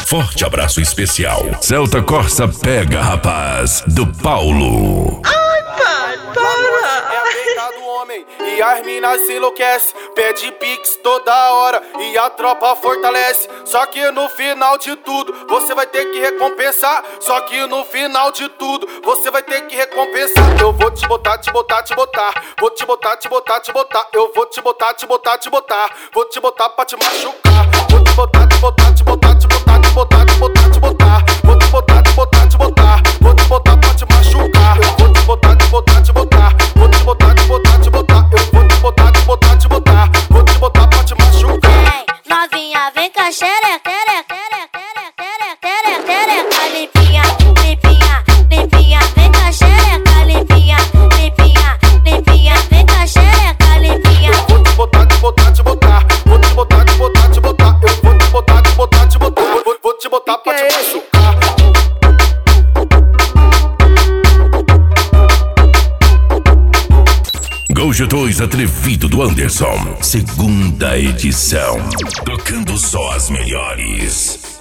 Forte abraço especial. Celta Corsa pega, rapaz, do Paulo. Ai, pai, para! É a deita do homem e as minas enlouquece. Pede pix toda hora e a tropa fortalece. Só que no final de tudo você vai ter que recompensar. Só que no final de tudo você vai ter que recompensar. Eu vou te botar, te botar, te botar. Vou te botar, te botar, te botar. Eu vou te botar, te botar, te botar. Vou te botar pra te machucar. Vou te botar, te botar, te botar, te botar, te botar, te botar, te botar. Vou te botar, te botar, te botar. Vou te botar pra te machucar. Eu vou te botar, te botar, te botar. Vou te botar, te botar, te botar. Eu vou te botar, te botar, te botar. Vou te botar pra te machucar. Vem, novinha, vem com a xereca, limpinha, limpinha, limpinha, vem com a xereca, limpinha, limpinha, limpinha, vem com a xereca, limpinha. Vou te botar, te botar, te botar. Vou te botar, te botar, te botar. Eu vou te botar, te botar, te botar. Vou te botar pra te machucar. Gol G2 Atrevido do Anderson. Segunda edição. Tocando só as melhores.